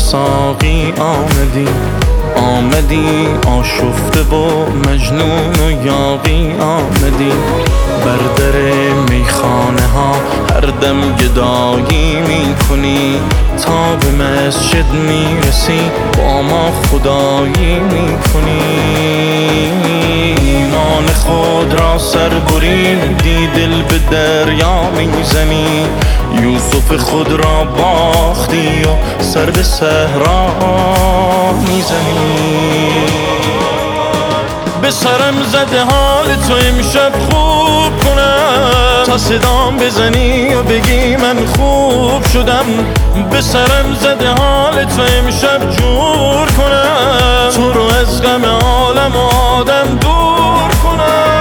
ساقی آمدی آشفته و مجنون و یاغی آمدی. بر در میخانه ها هر دم گدایی میکنی، تا به مسجد میرسی با ما خدایی میکنی. ایمان خود را سر بریدی، دل به دریا میزنی. یوسف خود را باختی و سر به صحرا میزنی. به سرم زده حال تو امشب خوب کنم، تا صدام بزنی و بگی من خوب شدم. به سرم زده حال تو امشب جور کنم، تو رو از غم عالم و آدم دور کنم.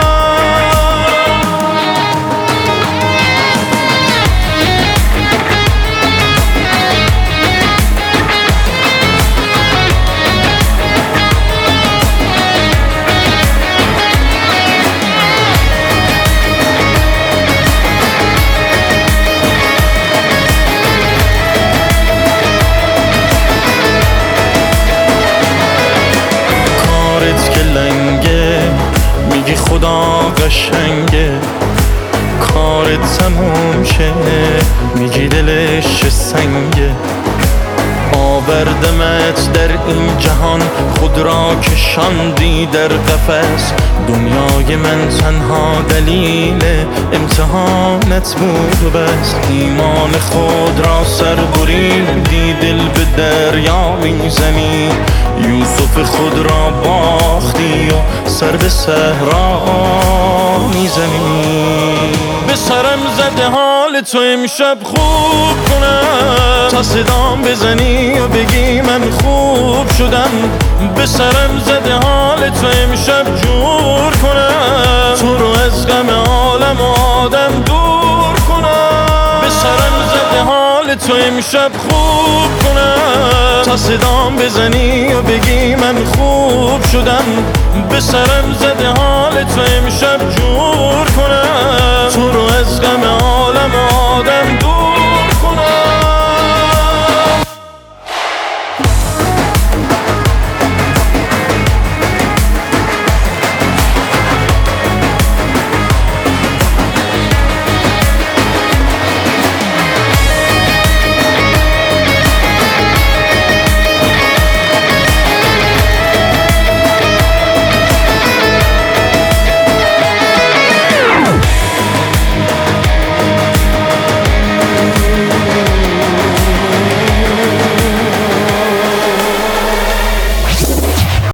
میگی خدا قشنگه، کارت تموم شه، میگی دلش چه سنگه. آوردمت در این جهان، خود را کشاندی در قفس. دنیای من تنها دلیل امتحانت بود و بس. ایمان خود را سر بریدی، دل به دریا میزنی. یوسف خود را باختی و سر به صحرا میزنی. به سرم زده حال تو امشب خوب کنم، تا صدام بزنی و بگی من خوب شدم. به سرم زده حال تو امشب جور کنم، تو رو از غم عالم و آدم دور کنم. به سرم زده حال تو امشب خوب کنم، تا صدام بزنی و بگی من خوب شدم. به سرم زده حال تو امشب